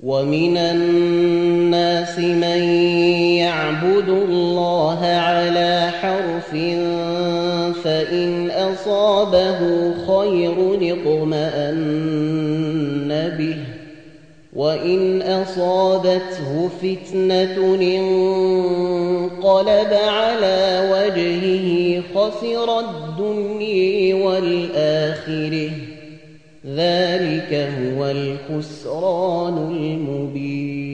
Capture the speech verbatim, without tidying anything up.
ومن الناس من يعبد الله على حرف فإن أصابه خير اطمأن به وإن أصابته فتنة انقلب على وجهه خسر الدنيا والآخرة ذلك هو الخسران المبين.